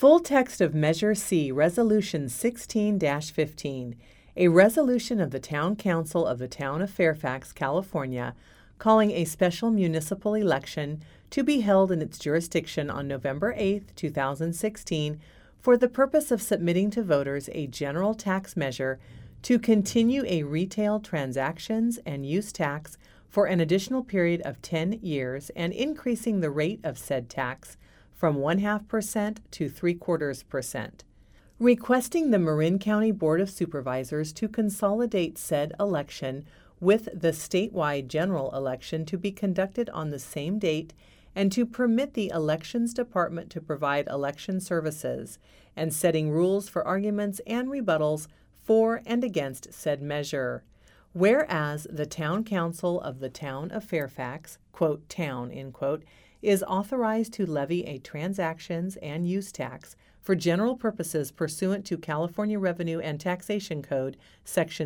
Full text of Measure C, Resolution 16-15, a resolution of the Town Council of the Town of Fairfax, California, calling a special municipal election to be held in its jurisdiction on November 8, 2016, for the purpose of submitting to voters a general tax measure to continue a retail transactions and use tax for an additional period of 10 years and increasing the rate of said tax from 0.5% to 0.75%. Requesting the Marin County Board of Supervisors to consolidate said election with the statewide general election to be conducted on the same date and to permit the Elections Department to provide election services, and setting rules for arguments and rebuttals for and against said measure. Whereas the Town Council of the Town of Fairfax, quote, town, end quote, is authorized to levy a transactions and use tax for general purposes pursuant to California Revenue and Taxation Code, Section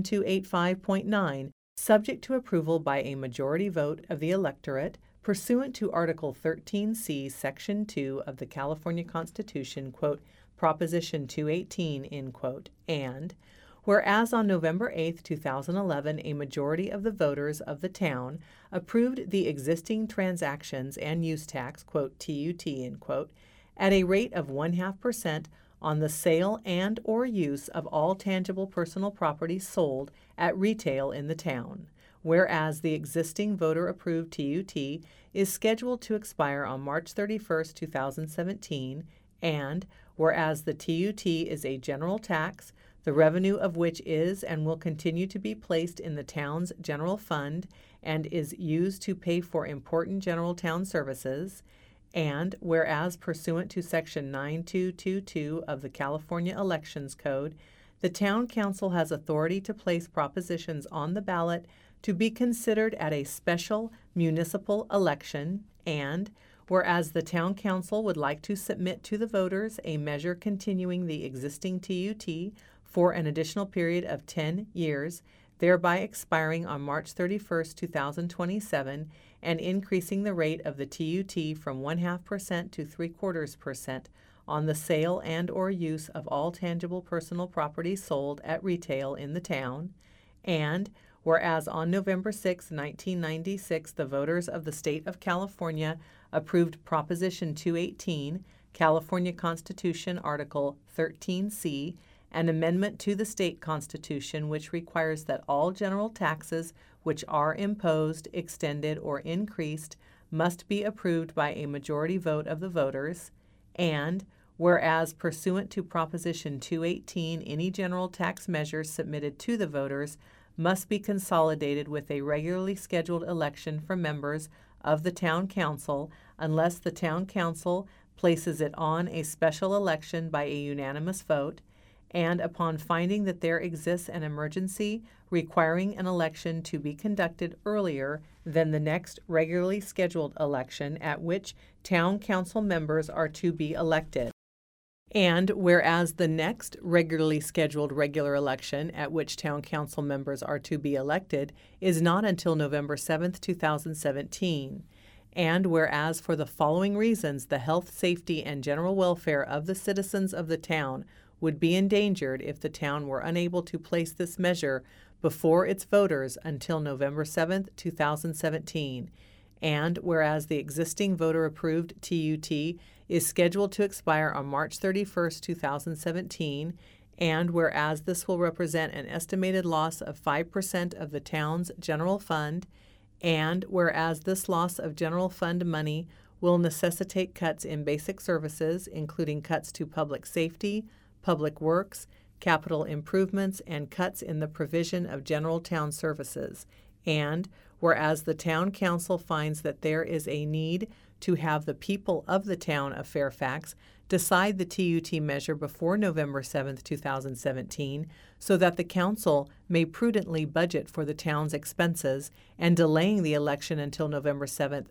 7285.9, subject to approval by a majority vote of the electorate, pursuant to Article 13C, Section 2 of the California Constitution, quote, Proposition 218, end quote, and whereas on November 8, 2011, a majority of the voters of the town approved the existing transactions and use tax, quote, TUT, end quote, at a rate of 0.5% on the sale and or use of all tangible personal property sold at retail in the town. Whereas the existing voter-approved TUT is scheduled to expire on March 31, 2017, and whereas the TUT is a general tax, the revenue of which is and will continue to be placed in the town's general fund and is used to pay for important general town services, and whereas pursuant to Section 9222 of the California Elections Code, the Town Council has authority to place propositions on the ballot to be considered at a special municipal election, and whereas the Town Council would like to submit to the voters a measure continuing the existing TUT for an additional period of 10 years, thereby expiring on March 31, 2027, and increasing the rate of the TUT from 0.5% to 0.75% on the sale and or use of all tangible personal property sold at retail in the town, and whereas on November 6, 1996, the voters of the state of California approved Proposition 218, California Constitution, Article 13C, an amendment to the state constitution which requires that all general taxes which are imposed, extended, or increased must be approved by a majority vote of the voters, and whereas pursuant to Proposition 218, any general tax measures submitted to the voters must be consolidated with a regularly scheduled election for members of the Town Council unless the Town Council places it on a special election by a unanimous vote, and upon finding that there exists an emergency requiring an election to be conducted earlier than the next regularly scheduled election at which Town Council members are to be elected. And whereas the next regularly scheduled regular election at which Town Council members are to be elected is not until November 7, 2017. And whereas for the following reasons the health, safety, and general welfare of the citizens of the town would be endangered if the town were unable to place this measure before its voters until November 7, 2017. And whereas the existing voter-approved TUT is scheduled to expire on March 31, 2017, and whereas this will represent an estimated loss of 5% of the town's general fund, and whereas this loss of general fund money will necessitate cuts in basic services, including cuts to public safety, public works, capital improvements, and cuts in the provision of general town services, and whereas the Town Council finds that there is a need to have the people of the town of Fairfax decide the TUT measure before November 7, 2017, so that the council may prudently budget for the town's expenses, and delaying the election until November 7,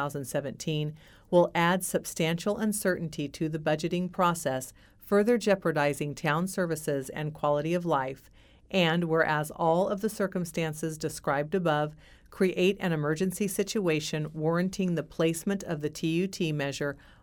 2017 will add substantial uncertainty to the budgeting process, further jeopardizing town services and quality of life, and whereas all of the circumstances described above create an emergency situation warranting the placement of the TUT measure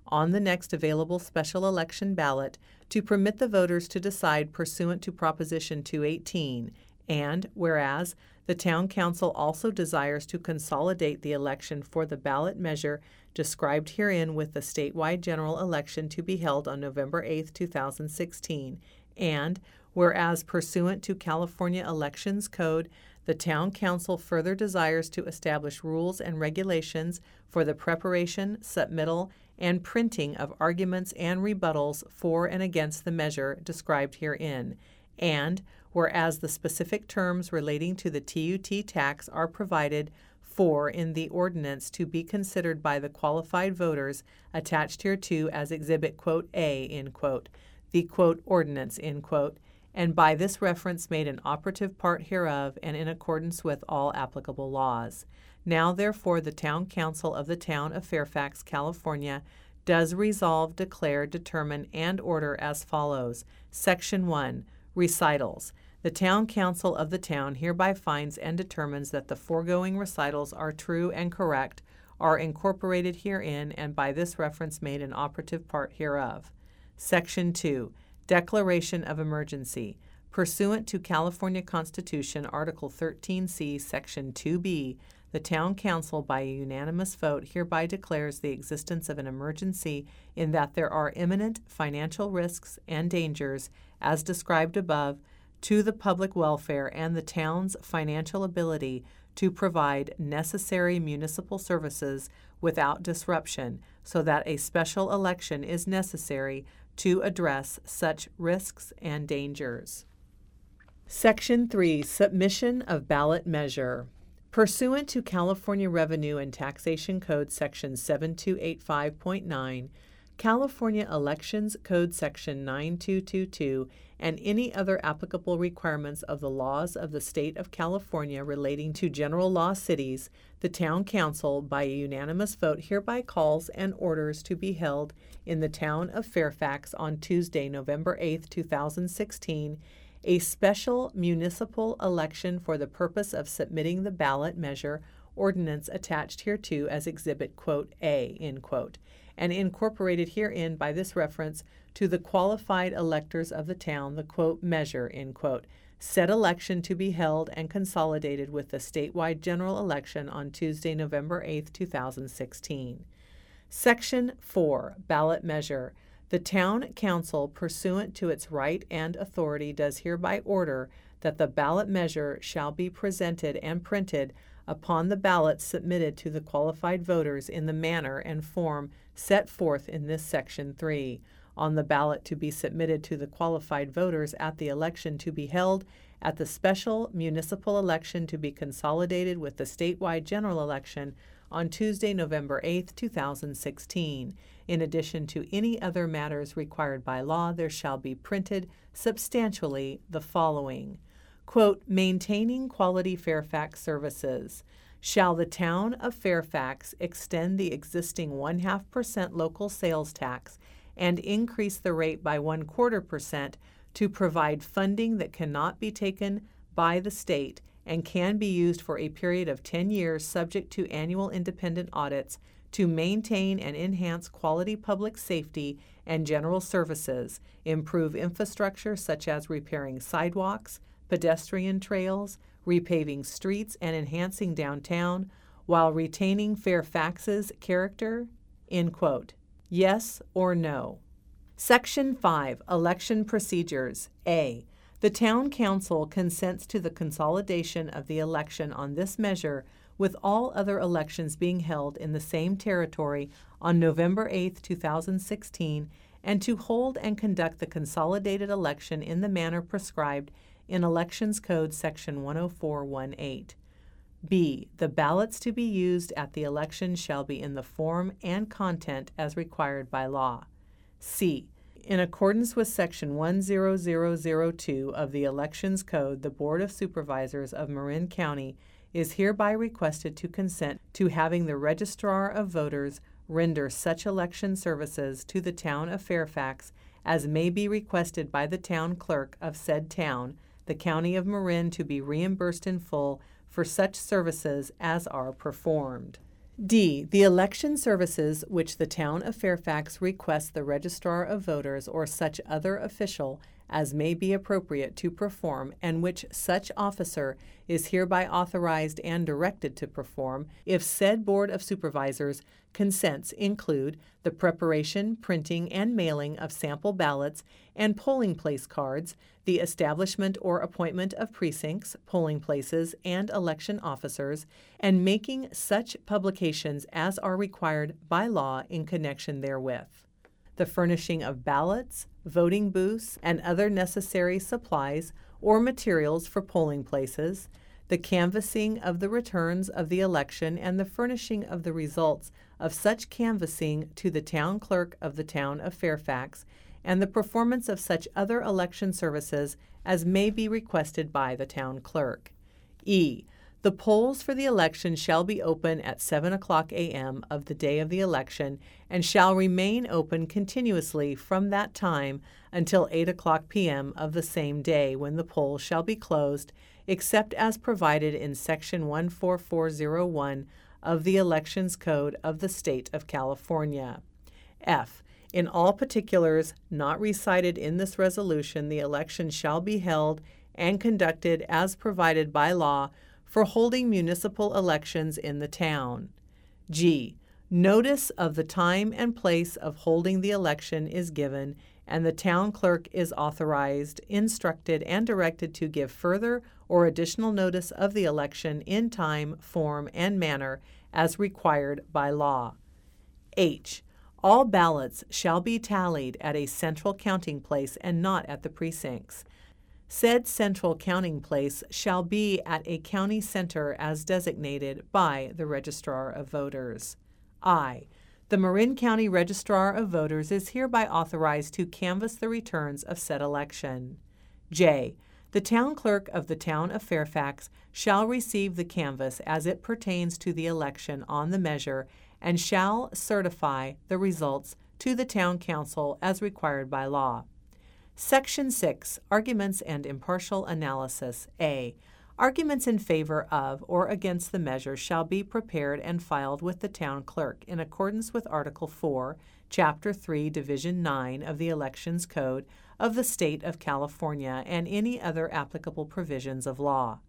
on the next available special election ballot to permit the voters to decide pursuant to Proposition 218, and whereas the Town Council also desires to consolidate the election for the ballot measure described herein with the statewide general election to be held on November 8, 2016, and whereas pursuant to California Elections Code, the Town Council further desires to establish rules and regulations for the preparation, submittal, and printing of arguments and rebuttals for and against the measure described herein, and whereas the specific terms relating to the TUT tax are provided for in the ordinance to be considered by the qualified voters attached hereto as Exhibit, quote, A, end quote, the, quote, ordinance, end quote, and by this reference made an operative part hereof and in accordance with all applicable laws. Now, therefore, the Town Council of the Town of Fairfax, California, does resolve, declare, determine, and order as follows. Section 1. Recitals. The Town Council of the town hereby finds and determines that the foregoing recitals are true and correct, are incorporated herein, and by this reference made an operative part hereof. Section 2. Declaration of emergency. Pursuant to California Constitution, Article 13C, Section 2B, the Town Council, by a unanimous vote, hereby declares the existence of an emergency in that there are imminent financial risks and dangers, as described above, to the public welfare and the town's financial ability to provide necessary municipal services without disruption, so that a special election is necessary to address such risks and dangers. Section 3. Submission of ballot measure. Pursuant to California Revenue and Taxation Code Section 7285.9, California Elections Code Section 9222, and any other applicable requirements of the laws of the state of California relating to general law cities, the Town Council, by a unanimous vote, hereby calls and orders to be held in the town of Fairfax on Tuesday, November 8, 2016, a special municipal election for the purpose of submitting the ballot measure ordinance attached hereto as Exhibit, quote, A, end quote, and incorporated herein by this reference to the qualified electors of the town, the, quote, measure, end quote, said election to be held and consolidated with the statewide general election on Tuesday, November 8, 2016. Section 4. Ballot measure. The Town Council, pursuant to its right and authority, does hereby order that the ballot measure shall be presented and printed upon the ballots submitted to the qualified voters in the manner and form set forth in this Section 3, on the ballot to be submitted to the qualified voters at the election to be held at the special municipal election to be consolidated with the statewide general election on Tuesday, November 8, 2016. In addition to any other matters required by law, there shall be printed substantially the following. Quote, maintaining quality Fairfax services. Shall the town of Fairfax extend the existing 0.5% local sales tax and increase the rate by 0.25% to provide funding that cannot be taken by the state and can be used for a period of 10 years subject to annual independent audits to maintain and enhance quality public safety and general services, improve infrastructure such as repairing sidewalks, pedestrian trails, repaving streets, and enhancing downtown, while retaining Fairfax's character? End quote. Yes or no? Section 5. Election procedures. A. The Town Council consents to the consolidation of the election on this measure with all other elections being held in the same territory on November 8, 2016, and to hold and conduct the consolidated election in the manner prescribed in Elections Code Section 10418. B. The ballots to be used at the election shall be in the form and content as required by law. C. In accordance with Section 10002 of the Elections Code, the Board of Supervisors of Marin County is hereby requested to consent to having the Registrar of Voters render such election services to the town of Fairfax as may be requested by the town clerk of said town, the County of Marin, to be reimbursed in full for such services as are performed. D. The election services which the Town of Fairfax requests the Registrar of Voters or such other official as may be appropriate to perform, and which such officer is hereby authorized and directed to perform, if said Board of Supervisors consents, include the preparation, printing, and mailing of sample ballots and polling place cards, the establishment or appointment of precincts, polling places, and election officers, and making such publications as are required by law in connection therewith. The furnishing of ballots, voting booths, and other necessary supplies or materials for polling places, the canvassing of the returns of the election and the furnishing of the results of such canvassing to the town clerk of the Town of Fairfax, and the performance of such other election services as may be requested by the town clerk. E. The polls for the election shall be open at 7:00 a.m. of the day of the election, and shall remain open continuously from that time until 8:00 p.m. of the same day, when the polls shall be closed, except as provided in Section 14401 of the Elections Code of the State of California. F. In all particulars not recited in this resolution, the election shall be held and conducted as provided by law for holding municipal elections in the town. G. Notice of the time and place of holding the election is given, and the town clerk is authorized, instructed, and directed to give further or additional notice of the election in time, form, and manner as required by law. H. All ballots shall be tallied at a central counting place and not at the precincts. Said central counting place shall be at a county center as designated by the Registrar of Voters. I. The Marin County Registrar of Voters is hereby authorized to canvass the returns of said election. J. The town clerk of the Town of Fairfax shall receive the canvass as it pertains to the election on the measure, and shall certify the results to the town council as required by law. Section 6. Arguments and impartial analysis. A. Arguments in favor of or against the measure shall be prepared and filed with the town clerk in accordance with Article 4, Chapter 3, Division 9 of the Elections Code of the State of California and any other applicable provisions of law.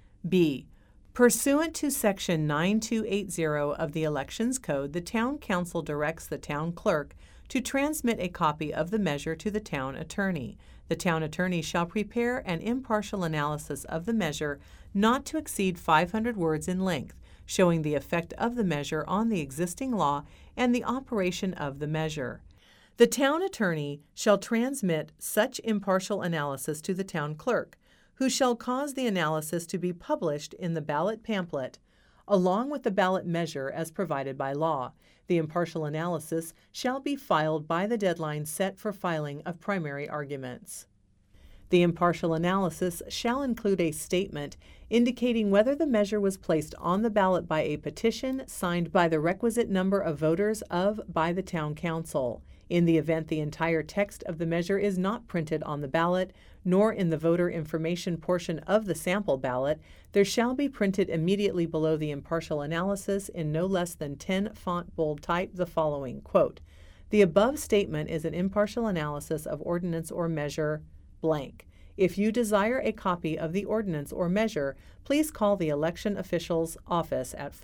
B. Pursuant to Section 9280 of the Elections Code, the Town Council directs the town clerk to transmit a copy of the measure to the town attorney. The town attorney shall prepare an impartial analysis of the measure not to exceed 500 words in length, showing the effect of the measure on the existing law and the operation of the measure. The town attorney shall transmit such impartial analysis to the town clerk, who shall cause the analysis to be published in the ballot pamphlet, along with the ballot measure as provided by law. The impartial analysis shall be filed by the deadline set for filing of primary arguments. The impartial analysis shall include a statement indicating whether the measure was placed on the ballot by a petition signed by the requisite number of voters by the town council. In the event the entire text of the measure is not printed on the ballot, nor in the voter information portion of the sample ballot, there shall be printed immediately below the impartial analysis in no less than 10 font bold type the following, quote, "The above statement is an impartial analysis of ordinance or measure blank. If you desire a copy of the ordinance or measure, please call the election official's office at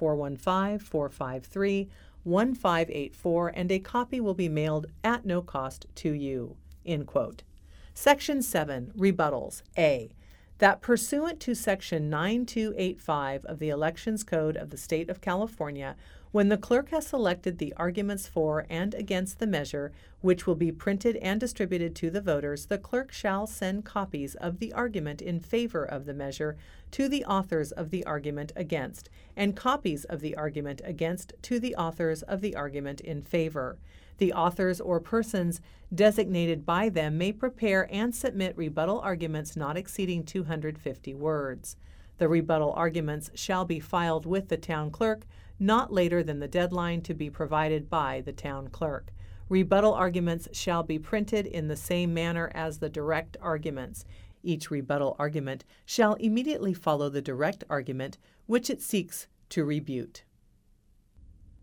415-453-1584 and a copy will be mailed at no cost to you." End quote. Section 7. Rebuttals. A. That pursuant to Section 9285 of the Elections Code of the State of California, when the clerk has selected the arguments for and against the measure, which will be printed and distributed to the voters, the clerk shall send copies of the argument in favor of the measure to the authors of the argument against, and copies of the argument against to the authors of the argument in favor. The authors or persons designated by them may prepare and submit rebuttal arguments not exceeding 250 words. The rebuttal arguments shall be filed with the town clerk not later than the deadline to be provided by the town clerk. Rebuttal arguments shall be printed in the same manner as the direct arguments. Each rebuttal argument shall immediately follow the direct argument which it seeks to rebut.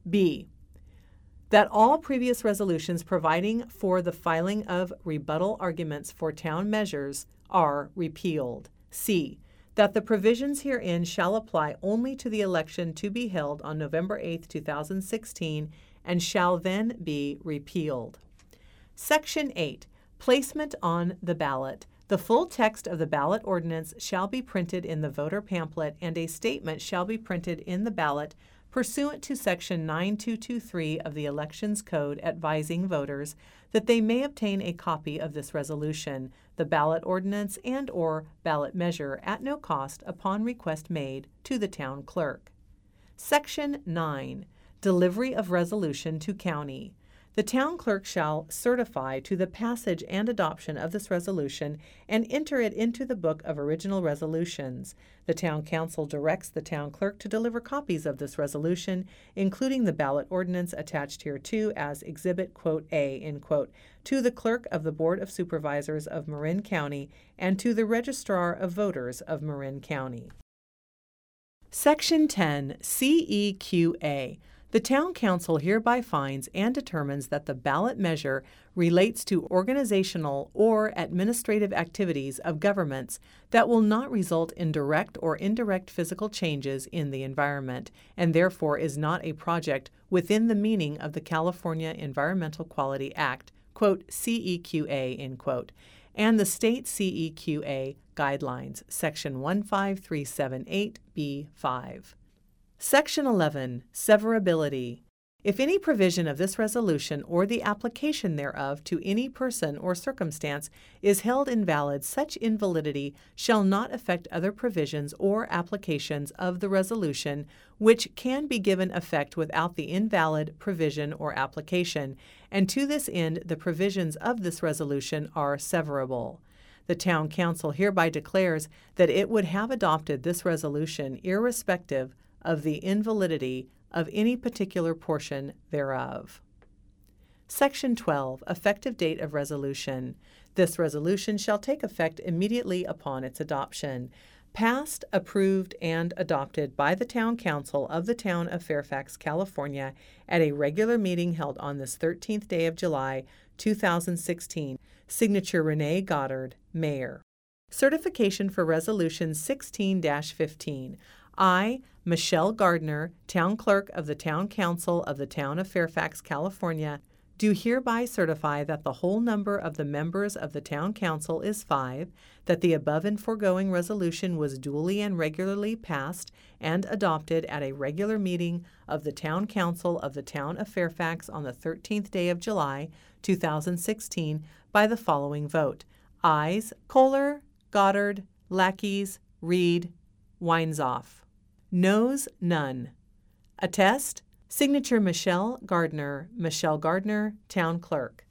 B, that all previous resolutions providing for the filing of rebuttal arguments for town measures are repealed. C, that the provisions herein shall apply only to the election to be held on November 8, 2016, and shall then be repealed. Section 8. Placement on the ballot. The full text of the ballot ordinance shall be printed in the voter pamphlet, and a statement shall be printed in the ballot pursuant to Section 9223 of the Elections Code advising voters that they may obtain a copy of this resolution, the ballot ordinance, and/or ballot measure at no cost upon request made to the town clerk. Section 9. Delivery of resolution to county. The town clerk shall certify to the passage and adoption of this resolution and enter it into the book of original resolutions. The town council directs the town clerk to deliver copies of this resolution, including the ballot ordinance attached hereto as Exhibit A, to the clerk of the Board of Supervisors of Marin County and to the Registrar of Voters of Marin County. Section 10, CEQA. The town council hereby finds and determines that the ballot measure relates to organizational or administrative activities of governments that will not result in direct or indirect physical changes in the environment, and therefore is not a project within the meaning of the California Environmental Quality Act, CEQA, and the state CEQA guidelines, Section 15378B5. Section 11. Severability. If any provision of this resolution or the application thereof to any person or circumstance is held invalid, such invalidity shall not affect other provisions or applications of the resolution, which can be given effect without the invalid provision or application, and to this end the provisions of this resolution are severable. The town council hereby declares that it would have adopted this resolution irrespective of the invalidity of any particular portion thereof. Section 12. Effective date of resolution. This resolution shall take effect immediately upon its adoption. Passed, approved, and adopted by the Town Council of the Town of Fairfax, California, at a regular meeting held on this 13th day of July, 2016. Signature Renee Goddard, Mayor. Certification for Resolution 16-15. I, Michelle Gardner, Town Clerk of the Town Council of the Town of Fairfax, California, do hereby certify that the whole number of the members of the Town Council is 5, that the above and foregoing resolution was duly and regularly passed and adopted at a regular meeting of the Town Council of the Town of Fairfax on the 13th day of July, 2016, by the following vote. Ayes, Kohler, Goddard, Lackey, Reed, Weinzoff. Noes, none. Attest, signature Michelle Gardner, Town Clerk.